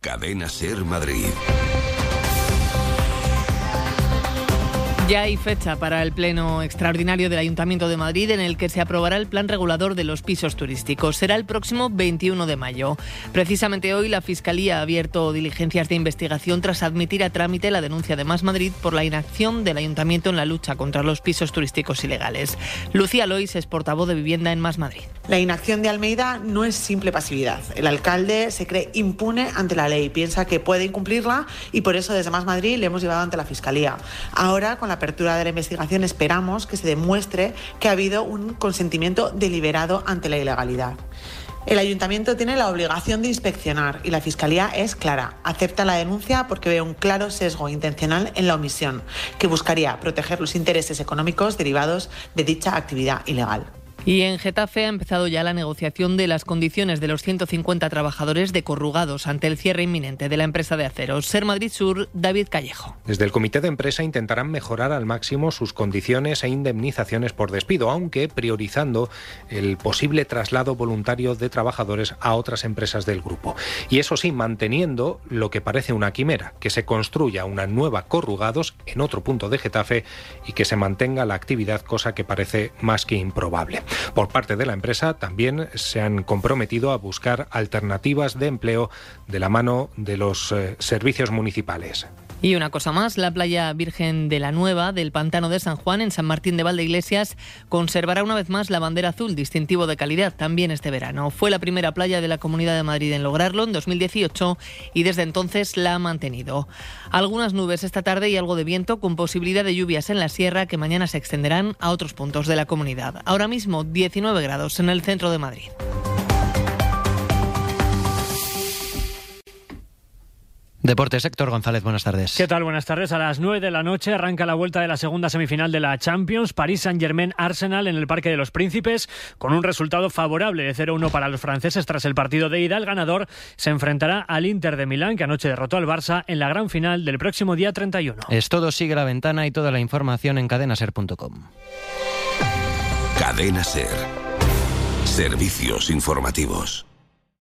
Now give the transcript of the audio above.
Cadena Ser Madrid. Ya hay fecha para el pleno extraordinario del Ayuntamiento de Madrid en el que se aprobará el plan regulador de los pisos turísticos. Será el próximo 21 de mayo. Precisamente hoy la Fiscalía ha abierto diligencias de investigación tras admitir a trámite la denuncia de Más Madrid por la inacción del Ayuntamiento en la lucha contra los pisos turísticos ilegales. Lucía Lois es portavoz de Vivienda en Más Madrid. La inacción de Almeida no es simple pasividad. El alcalde se cree impune ante la ley, piensa que puede incumplirla y por eso desde Más Madrid le hemos llevado ante la Fiscalía. Ahora, con la apertura de la investigación, esperamos que se demuestre que ha habido un consentimiento deliberado ante la ilegalidad. El Ayuntamiento tiene la obligación de inspeccionar y la Fiscalía es clara. Acepta la denuncia porque ve un claro sesgo intencional en la omisión, que buscaría proteger los intereses económicos derivados de dicha actividad ilegal. Y en Getafe ha empezado ya la negociación de las condiciones de los 150 trabajadores de Corrugados ante el cierre inminente de la empresa de aceros. Ser Madrid Sur, David Callejo. Desde el comité de empresa intentarán mejorar al máximo sus condiciones e indemnizaciones por despido, aunque priorizando el posible traslado voluntario de trabajadores a otras empresas del grupo. Y eso sí, manteniendo lo que parece una quimera, que se construya una nueva Corrugados en otro punto de Getafe y que se mantenga la actividad, cosa que parece más que improbable. Por parte de la empresa también se han comprometido a buscar alternativas de empleo de la mano de los servicios municipales. Y una cosa más, la playa Virgen de la Nueva del Pantano de San Juan en San Martín de Valdeiglesias conservará una vez más la bandera azul, distintivo de calidad, también este verano. Fue la primera playa de la Comunidad de Madrid en lograrlo en 2018 y desde entonces la ha mantenido. Algunas nubes esta tarde y algo de viento con posibilidad de lluvias en la sierra que mañana se extenderán a otros puntos de la comunidad. Ahora mismo 19 grados en el centro de Madrid. Deportes, Héctor González, buenas tardes. ¿Qué tal? Buenas tardes. A las 9 de la noche arranca la vuelta de la segunda semifinal de la Champions. París Saint-Germain-Arsenal en el Parque de los Príncipes, con un resultado favorable de 0-1 para los franceses tras el partido de ida. El ganador se enfrentará al Inter de Milán, que anoche derrotó al Barça en la gran final del próximo día 31. Es todo, sigue la ventana y toda la información en cadenaser.com. Cadena Ser. Servicios informativos.